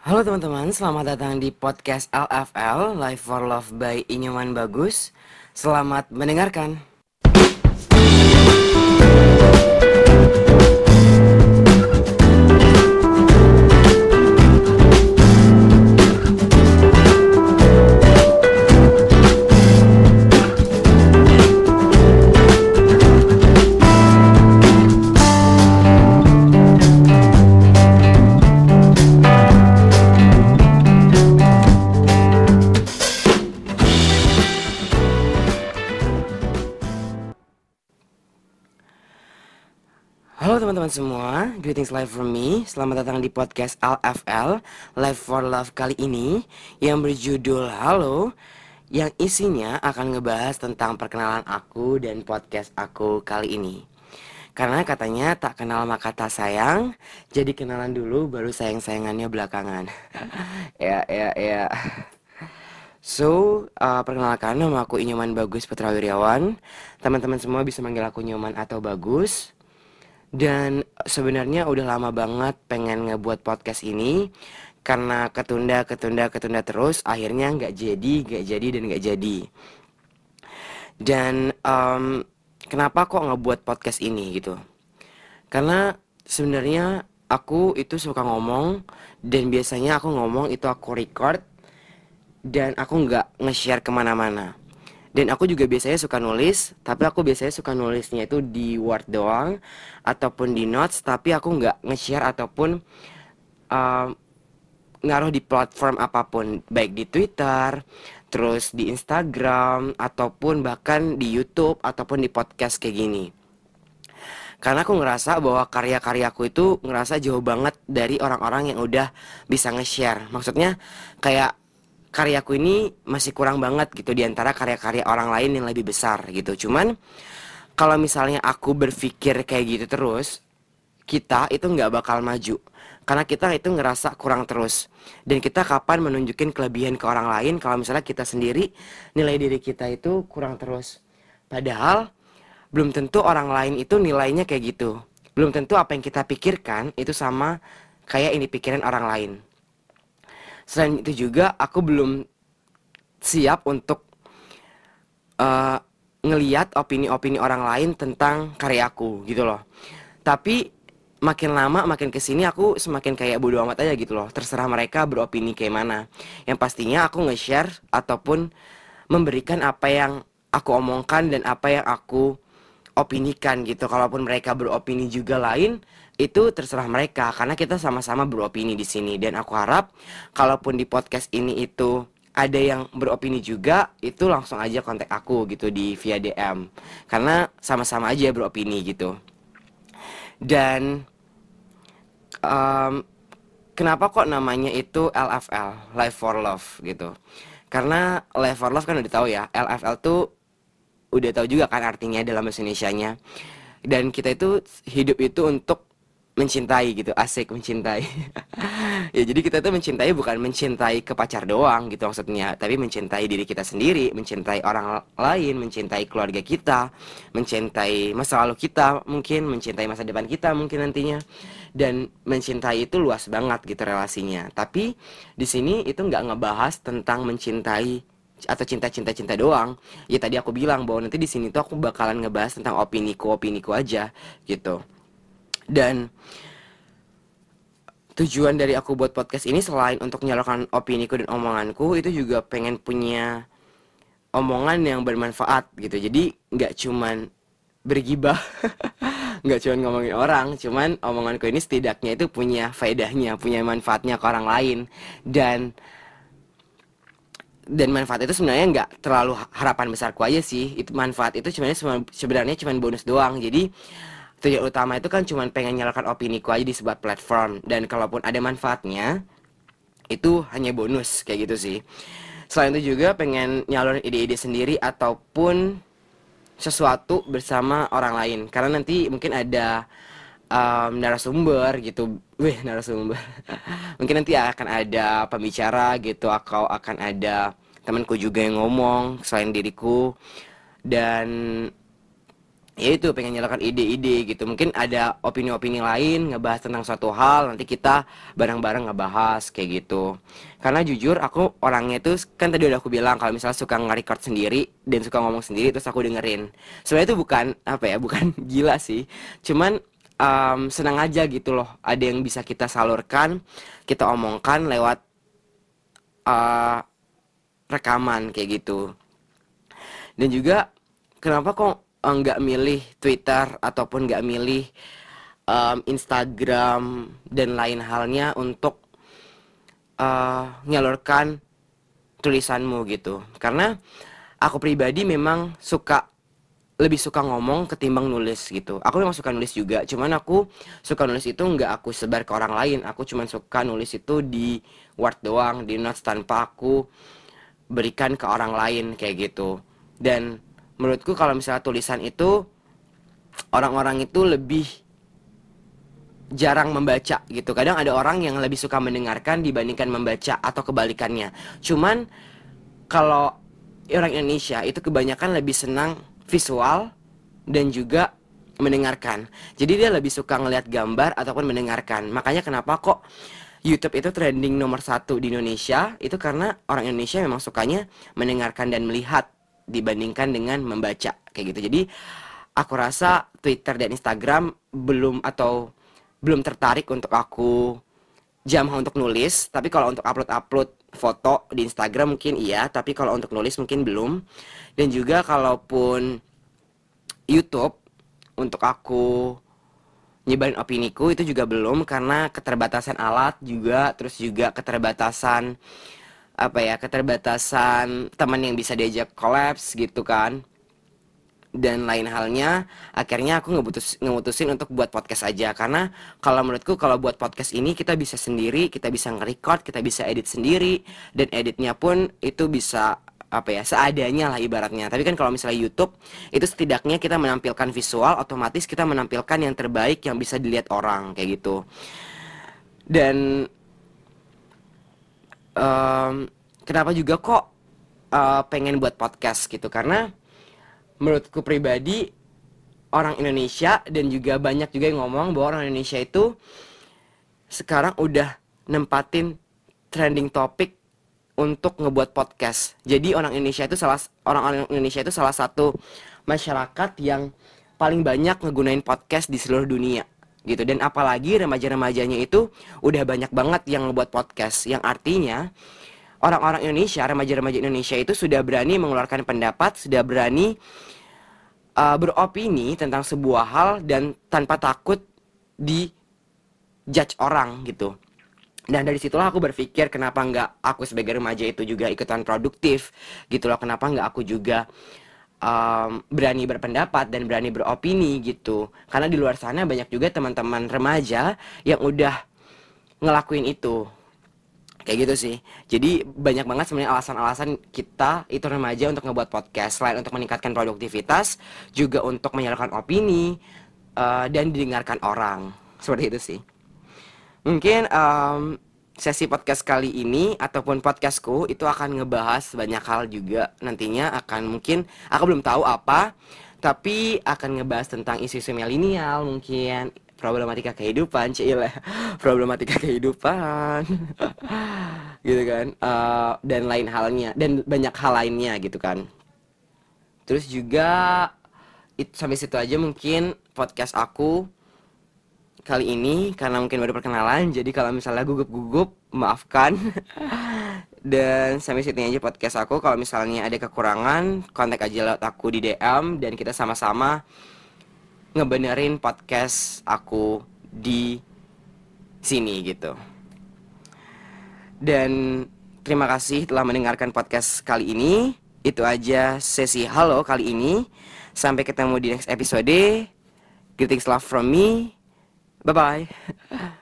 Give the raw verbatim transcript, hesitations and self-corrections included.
Halo teman-teman, selamat datang di podcast L F L, Life for Love by Inyoman Bagus. Selamat mendengarkan. Halo teman-teman semua, greetings live from me. Selamat datang di podcast L F L, Life for Love kali ini, yang berjudul Halo, yang isinya akan ngebahas tentang perkenalan aku dan podcast aku kali ini. Karena katanya tak kenal maka tak sayang, jadi kenalan dulu baru sayang-sayangannya belakangan. Ya, ya, ya. So, uh, perkenalkan, nama aku Inyoman Bagus Putra Wiryawan. Teman-teman semua bisa manggil aku Nyoman atau Bagus. Dan sebenarnya udah lama banget pengen ngebuat podcast ini, karena ketunda, ketunda, ketunda terus, akhirnya nggak jadi, nggak jadi, dan nggak jadi. Dan um, kenapa kok ngebuat podcast ini gitu? Karena sebenarnya aku itu suka ngomong, dan biasanya aku ngomong itu aku record, dan aku nggak nge-share kemana-mana. Dan aku juga biasanya suka nulis, tapi aku biasanya suka nulisnya itu di Word doang ataupun di notes, tapi aku nggak nge-share ataupun um, ngaruh di platform apapun, baik di Twitter, terus di Instagram, ataupun bahkan di YouTube ataupun di podcast kayak gini. Karena aku ngerasa bahwa karya-karyaku itu ngerasa jauh banget dari orang-orang yang udah bisa nge-share. Maksudnya kayak karyaku ini masih kurang banget gitu di antara karya-karya orang lain yang lebih besar gitu. Cuman kalau misalnya aku berpikir kayak gitu terus, kita itu nggak bakal maju. Karena kita itu ngerasa kurang terus. Dan kita kapan menunjukin kelebihan ke orang lain kalau misalnya kita sendiri nilai diri kita itu kurang terus. Padahal belum tentu orang lain itu nilainya kayak gitu. Belum tentu apa yang kita pikirkan itu sama kayak ini pikiran orang lain. Selain itu juga aku belum siap untuk uh, ngeliat opini-opini orang lain tentang karyaku gitu loh. Tapi makin lama makin kesini aku semakin kayak bodo amat aja gitu loh. Terserah mereka beropini kayak mana. Yang pastinya aku nge-share ataupun memberikan apa yang aku omongkan dan apa yang aku opinikan gitu. Kalaupun mereka beropini juga lain, itu terserah mereka karena kita sama-sama beropini di sini. Dan aku harap kalaupun di podcast ini itu ada yang beropini juga, itu langsung aja kontak aku gitu di via D M. Karena sama-sama aja beropini gitu. Dan um, kenapa kok namanya itu L F L, Life for Love gitu? Karena Life for Love kan udah tahu ya, L F L tuh udah tahu juga kan artinya dalam bahasa Indonesianya. Dan kita itu hidup itu untuk mencintai gitu, asik mencintai. Ya jadi kita tuh mencintai bukan mencintai ke pacar doang gitu maksudnya, tapi mencintai diri kita sendiri, mencintai orang lain, mencintai keluarga kita, mencintai masa lalu kita, mungkin mencintai masa depan kita mungkin nantinya. Dan mencintai itu luas banget gitu relasinya. Tapi di sini itu nggak ngebahas tentang mencintai atau cinta-cinta-cinta doang. Ya tadi aku bilang bahwa nanti di sini tuh aku bakalan ngebahas tentang opiniku opiniku aja gitu. Dan tujuan dari aku buat podcast ini selain untuk menyalurkan opiniku dan omonganku, itu juga pengen punya omongan yang bermanfaat gitu. Jadi nggak cuman bergibah, nggak cuman ngomongin orang, cuman omonganku ini setidaknya itu punya faedahnya, punya manfaatnya ke orang lain. Dan dan manfaat itu sebenarnya nggak terlalu harapan besarku aja sih. Itu manfaat itu sebenarnya sebenarnya cuma bonus doang. Jadi tujuan utama itu kan cuma pengen nyalakan opiniku aja di sebuah platform. Dan kalaupun ada manfaatnya, itu hanya bonus kayak gitu sih. Selain itu juga pengen nyalurin ide-ide sendiri ataupun sesuatu bersama orang lain. Karena nanti mungkin ada um, narasumber gitu. Wih, narasumber. Mungkin nanti akan ada pembicara gitu, atau akan ada temanku juga yang ngomong selain diriku. Dan ya itu pengen nyalakan ide-ide gitu. Mungkin ada opini-opini lain ngebahas tentang suatu hal, nanti kita bareng-bareng ngebahas kayak gitu. Karena jujur aku orangnya itu kan tadi udah aku bilang kalau misalnya suka nge-record sendiri dan suka ngomong sendiri terus aku dengerin. Sebenarnya itu bukan apa ya, bukan gila sih. Cuman um, senang aja gitu loh. Ada yang bisa kita salurkan, kita omongkan lewat uh, rekaman kayak gitu. Dan juga kenapa kok eh, nggak milih Twitter ataupun nggak milih em, Instagram dan lain halnya untuk eh, menyalurkan tulisanmu gitu? Karena aku pribadi memang suka lebih suka ngomong ketimbang nulis gitu. Aku memang suka nulis juga, cuman aku suka nulis itu nggak aku sebar ke orang lain. Aku cuman suka nulis itu di Word doang, di notes tanpa aku berikan ke orang lain kayak gitu. Dan menurutku kalau misalnya tulisan itu orang-orang itu lebih jarang membaca gitu. Kadang ada orang yang lebih suka mendengarkan dibandingkan membaca atau kebalikannya. Cuman kalau orang Indonesia itu kebanyakan lebih senang visual dan juga mendengarkan. Jadi dia lebih suka ngelihat gambar ataupun mendengarkan. Makanya kenapa kok YouTube itu trending nomor satu di Indonesia, itu karena orang Indonesia memang sukanya mendengarkan dan melihat dibandingkan dengan membaca kayak gitu. Jadi aku rasa Twitter dan Instagram belum atau belum tertarik untuk aku jamah untuk nulis. Tapi kalau untuk upload-upload foto di Instagram mungkin iya, tapi kalau untuk nulis mungkin belum. Dan juga kalaupun YouTube untuk aku nyebarin opiniku itu juga belum, karena keterbatasan alat juga, terus juga keterbatasan apa ya, keterbatasan teman yang bisa diajak kolaps gitu kan, dan lain halnya. Akhirnya aku ngebutus, ngemutusin untuk buat podcast aja. Karena kalau menurutku kalau buat podcast ini kita bisa sendiri, kita bisa nge-record, kita bisa edit sendiri, dan editnya pun itu bisa apa ya, seadanya lah ibaratnya. Tapi kan kalau misalnya YouTube itu setidaknya kita menampilkan visual, otomatis kita menampilkan yang terbaik yang bisa dilihat orang kayak gitu. Dan um, kenapa juga kok uh, pengen buat podcast gitu, karena menurutku pribadi orang Indonesia dan juga banyak juga yang ngomong bahwa orang Indonesia itu sekarang udah nempatin trending topik untuk ngebuat podcast. Jadi orang Indonesia itu salah orang-orang Indonesia itu salah satu masyarakat yang paling banyak ngegunain podcast di seluruh dunia gitu. Dan apalagi remaja-remajanya itu udah banyak banget yang ngebuat podcast, yang artinya orang-orang Indonesia, remaja-remaja Indonesia itu sudah berani mengeluarkan pendapat, sudah berani uh, beropini tentang sebuah hal dan tanpa takut di judge orang gitu. Dan dari situlah aku berpikir kenapa nggak aku sebagai remaja itu juga ikutan produktif gitu loh. Kenapa nggak aku juga um, berani berpendapat dan berani beropini gitu. Karena di luar sana banyak juga teman-teman remaja yang udah ngelakuin itu. Kayak gitu sih. Jadi banyak banget sebenarnya alasan-alasan kita itu remaja untuk ngebuat podcast. Selain untuk meningkatkan produktivitas, juga untuk menyalurkan opini uh, dan didengarkan orang. Seperti itu sih. Mungkin um, sesi podcast kali ini ataupun podcastku itu akan ngebahas banyak hal juga. Nantinya akan mungkin, aku belum tahu apa, tapi akan ngebahas tentang isu-isu milenial, mungkin problematika kehidupan, cile, problematika kehidupan, gitu kan, uh, dan lain halnya, dan banyak hal lainnya gitu kan. Terus juga itu sampai situ aja mungkin podcast aku kali ini, karena mungkin baru perkenalan. Jadi kalau misalnya gugup-gugup, maafkan. Dan sampai situ aja podcast aku. Kalau misalnya ada kekurangan, kontak aja lewat aku di D M, dan kita sama-sama ngebenerin podcast aku di sini gitu. Dan terima kasih telah mendengarkan podcast kali ini. Itu aja sesi halo kali ini. Sampai ketemu di next episode. Greetings love from me. Bye bye.